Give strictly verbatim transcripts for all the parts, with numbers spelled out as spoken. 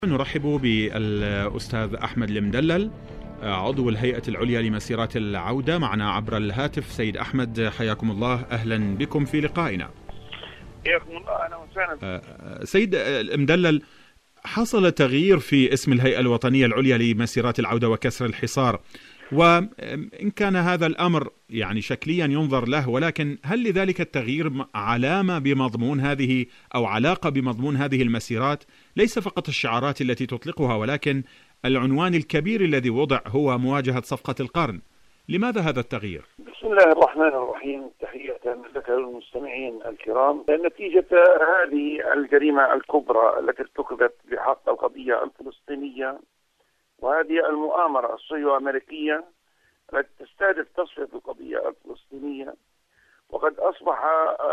نرحب بالأستاذ أحمد المدلل عضو الهيئة العليا لمسيرات العودة معنا عبر الهاتف. سيد أحمد، حياكم الله، أهلا بكم في لقائنا. حياكم الله، أهلا وسهلا. سيد المدلل، حصل تغيير في اسم الهيئة الوطنية العليا لمسيرات العودة وكسر الحصار، وإن كان هذا الأمر يعني شكليا ينظر له، ولكن هل لذلك التغيير علامة بمضمون هذه أو علاقة بمضمون هذه المسيرات؟ ليس فقط الشعارات التي تطلقها، ولكن العنوان الكبير الذي وضع هو مواجهة صفقة القرن. لماذا هذا التغيير؟ بسم الله الرحمن الرحيم. تحية لك المستمعين الكرام. نتيجة هذه الجريمة الكبرى التي ارتكبت بحق القضية الفلسطينية، وهذه المؤامرة الصهيونية الأمريكية التي تستهدف تصفية القضية الفلسطينية، وقد أصبح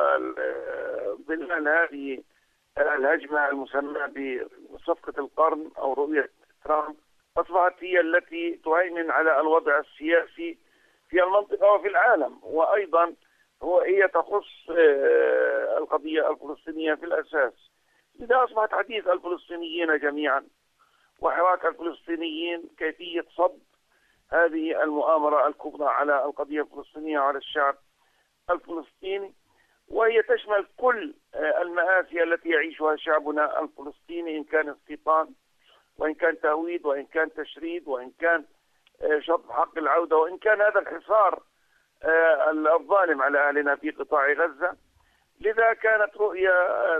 ظلال هذه الهجمة المسمى بصفقة القرن أو رؤية ترامب أصبحت هي التي تهيمن على الوضع السياسي في المنطقة وفي العالم، وأيضا هو هي تخص القضية الفلسطينية في الأساس. لذا أصبحت حديث الفلسطينيين جميعا وحراك الفلسطينيين كيفية صد هذه المؤامرة الكبرى على القضية الفلسطينية وعلى الشعب الفلسطيني، وهي تشمل كل المآسي التي يعيشها شعبنا الفلسطيني، إن كان استيطان، وإن كان تهويد، وإن كان تشريد، وإن كان شطب حق العودة، وإن كان هذا الحصار الظالم على أهلنا في قطاع غزة. لذا كانت رؤية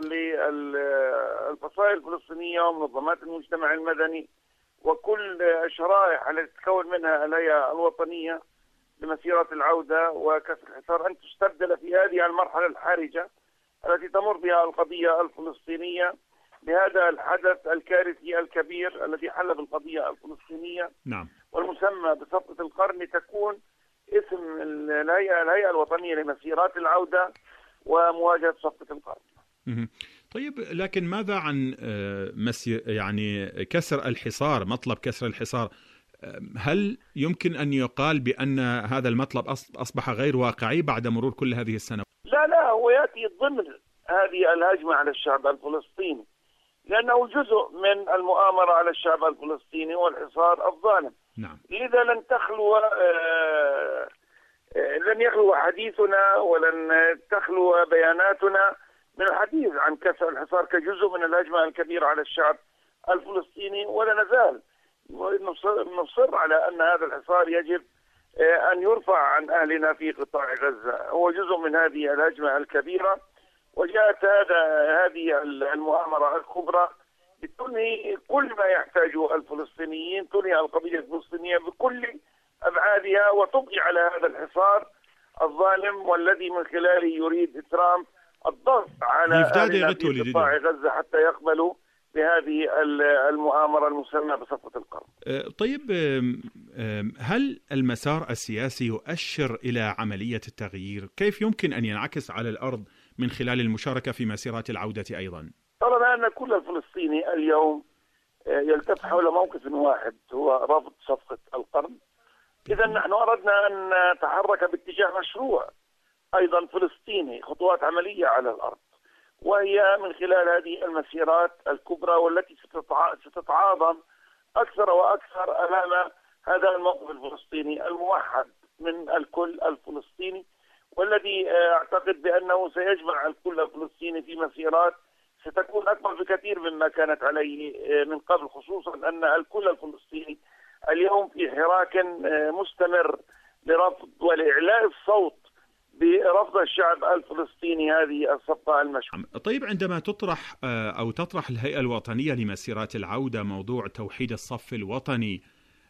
للفصائل الفلسطينية ومنظمات المجتمع المدني وكل الشرائح التي تتكون منها الهيئة الوطنية لمسيرة العودة وكسر الحصار أن تستبدل في هذه المرحلة الحرجة التي تمر بها القضية الفلسطينية بهذا الحدث الكارثي الكبير الذي حل بالقضية الفلسطينية. نعم. والمسمى بصفقة القرن تكون اسم الهيئة الهيئة الوطنية لمسيرات العودة ومواجهة صفقة القرن. طيب، لكن ماذا عن مسي يعني كسر الحصار، مطلب كسر الحصار؟ هل يمكن أن يقال بأن هذا المطلب أصبح غير واقعي بعد مرور كل هذه السنوات؟ لا لا، هو يأتي ضمن هذه الهجمة على الشعب الفلسطيني، لأنه جزء من المؤامرة على الشعب الفلسطيني والحصار الظالم. نعم. لذا لن تخلو آه لن يخلو حديثنا ولن تخلو بياناتنا من الحديث عن كسر الحصار كجزء من الهجمة الكبيرة على الشعب الفلسطيني، ولا نزال نصر على أن هذا الحصار يجب أن يرفع عن أهلنا في قطاع غزة. هو جزء من هذه الهجمة الكبيرة، وجاءت هذا هذه المؤامرة الكبرى لتنهي كل ما يحتاجه الفلسطينيين، تنهي القضية الفلسطينية بكل أبعادها وتبقي على هذا الحصار الظالم، والذي من خلاله يريد ترامب الضغط على أهلنا في قطاع غزة حتى يقبلوا بهذه المؤامرة المسمى بصفقة القرن. طيب، هل المسار السياسي يؤشر إلى عملية التغيير؟ كيف يمكن أن ينعكس على الأرض من خلال المشاركة في مسيرات العودة أيضا؟ طالما أن كل الفلسطيني اليوم يلتف حول موقف واحد هو رفض صفقة القرن، إذا نحن أردنا أن نتحرك باتجاه مشروع أيضا فلسطيني، خطوات عملية على الأرض، وهي من خلال هذه المسيرات الكبرى والتي ستتعاظم أكثر وأكثر أمام هذا الموقف الفلسطيني الموحد من الكل الفلسطيني، والذي أعتقد بأنه سيجمع الكل الفلسطيني في مسيرات ستكون أكبر بكثير مما كانت عليه من قبل، خصوصا أن الكل الفلسطيني اليوم في حراك مستمر لرفض ولإعلاء الصوت برفض الشعب الفلسطيني هذه الصفقة المشهورة. طيب، عندما تطرح أو تطرح الهيئة الوطنية لمسيرات العودة موضوع توحيد الصف الوطني،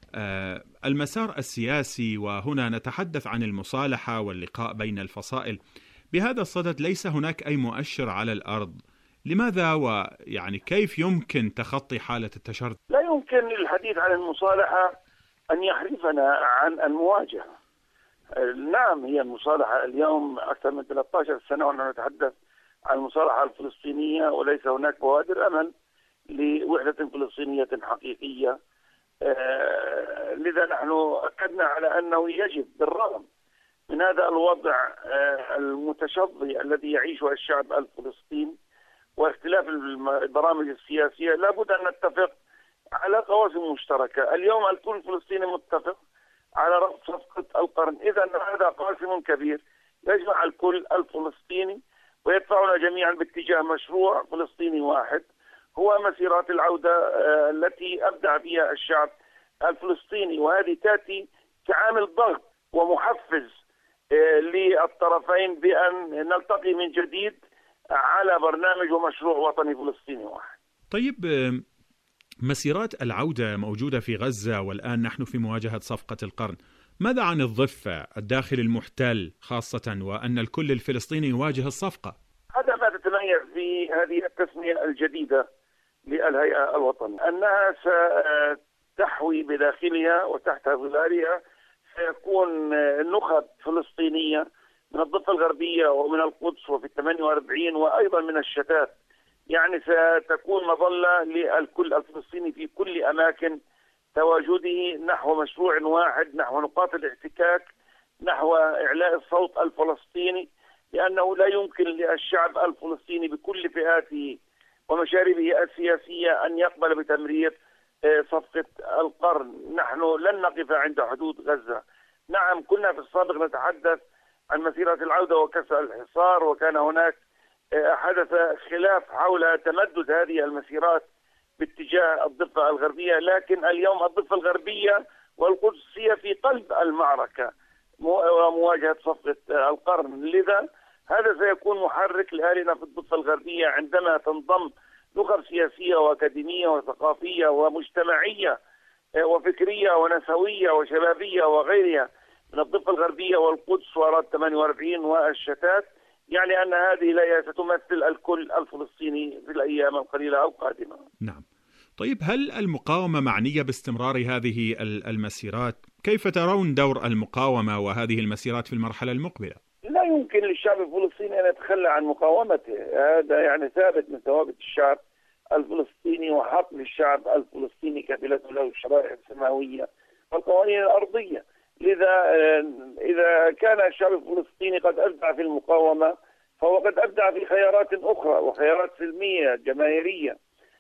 المسار السياسي، وهنا نتحدث عن المصالحة واللقاء بين الفصائل، بهذا الصدد ليس هناك أي مؤشر على الأرض. لماذا ويعني كيف يمكن تخطي حالة التشرذم؟ لا يمكن الحديث عن المصالحة أن يحرفنا عن المواجهة. نعم، هي المصالحة اليوم أكثر من ثلاثة عشر سنة ونحن نتحدث عن المصالحة الفلسطينية، وليس هناك بوادر أمل لوحدة فلسطينية حقيقية. آه لذا نحن أكدنا على أنه يجب بالرغم من هذا الوضع آه المتشظي الذي يعيشه الشعب الفلسطيني واختلاف البرامج السياسية، لابد أن نتفق قواسم مشتركة. اليوم الكل فلسطيني متفق على رفض صفقة القرن، إذا هذا قاسم كبير يجمع الكل الفلسطيني ويدفعنا جميعا باتجاه مشروع فلسطيني واحد، هو مسيرات العودة التي أبدع فيها الشعب الفلسطيني، وهذه تأتي كعامل ضغط ومحفز للطرفين بأن نلتقي من جديد على برنامج ومشروع وطني فلسطيني واحد. طيب، مسيرات العودة موجودة في غزة والآن نحن في مواجهة صفقة القرن، ماذا عن الضفة الداخل المحتل خاصة وأن الكل الفلسطيني يواجه الصفقة؟ هذا ما تتميز في هذه التسمية الجديدة للهيئة الوطنية، أنها ستحوي بداخلها وتحت ظلالها سيكون نخب فلسطينية من الضفة الغربية ومن القدس وفي الثمانية وأربعين وأيضا من الشتات، يعني ستكون مظلة للكل الفلسطيني في كل أماكن تواجده نحو مشروع واحد، نحو نقاط الاحتكاك، نحو إعلاء الصوت الفلسطيني، لأنه لا يمكن للشعب الفلسطيني بكل فئاته ومشاربه السياسية أن يقبل بتمرير صفقة القرن. نحن لن نقف عند حدود غزة. نعم، كنا في السابق نتحدث عن مسيرة العودة وكسر الحصار، وكان هناك حدث خلاف حول تمدد هذه المسيرات باتجاه الضفة الغربية، لكن اليوم الضفة الغربية والقدس هي في قلب المعركة ومواجهة صفقة القرن. لذا هذا سيكون محرك لأهلنا في الضفة الغربية عندما تنضم نخب سياسية وأكاديمية وثقافية ومجتمعية وفكرية ونسوية وشبابية وغيرها من الضفة الغربية والقدس وأراد ثمانية وأربعين والشتات، يعني أن هذه لا ستمثل الكل الفلسطيني في الأيام القليلة القادمة. نعم. طيب، هل المقاومة معنية باستمرار هذه المسيرات؟ كيف ترون دور المقاومة وهذه المسيرات في المرحلة المقبلة؟ لا يمكن للشعب الفلسطيني أن يتخلى عن مقاومته، هذا يعني ثابت من ثوابت الشعب الفلسطيني، وحق للشعب الفلسطيني كفلته له الشرائع السماوية والقوانين الأرضية. لذا إذا كان الشعب الفلسطيني قد أبدع في المقاومة فهو قد أبدع في خيارات أخرى وخيارات سلمية جماهيرية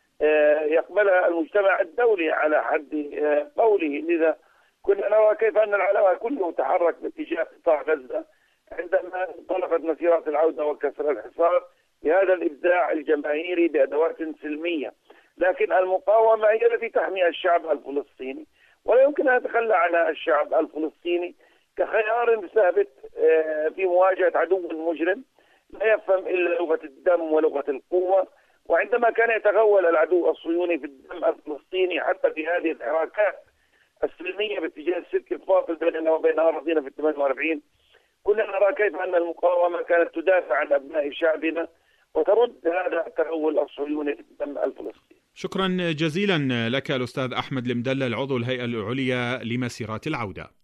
يقبلها المجتمع الدولي على حد قوله. لذا كنا نرى كيف أن العالم كله تحرك باتجاه قطاع غزة عندما انطلقت مسيرات العودة وكسر الحصار بهذا الإبداع الجماهيري بأدوات سلمية، لكن المقاومة هي التي تحمي الشعب الفلسطيني، ولا يمكن أن يتخلى عنها الشعب الفلسطيني كخيار ثابت في مواجهة عدو مجرم لا يفهم إلا لغة الدم ولغة القوة. وعندما كان يتغول العدو الصهيوني في الدم الفلسطيني حتى في هذه الحراكات السلمية باتجاه السلك الفاصل بيننا وبين أراضينا في الثمانية وأربعين، كنا نرى كيف أن المقاومة كانت تدافع عن أبناء شعبنا وترد هذا التغول الصهيوني في الدم الفلسطيني. شكرا جزيلا لك الأستاذ أحمد المدلل، عضو الهيئة العليا لمسيرات العودة.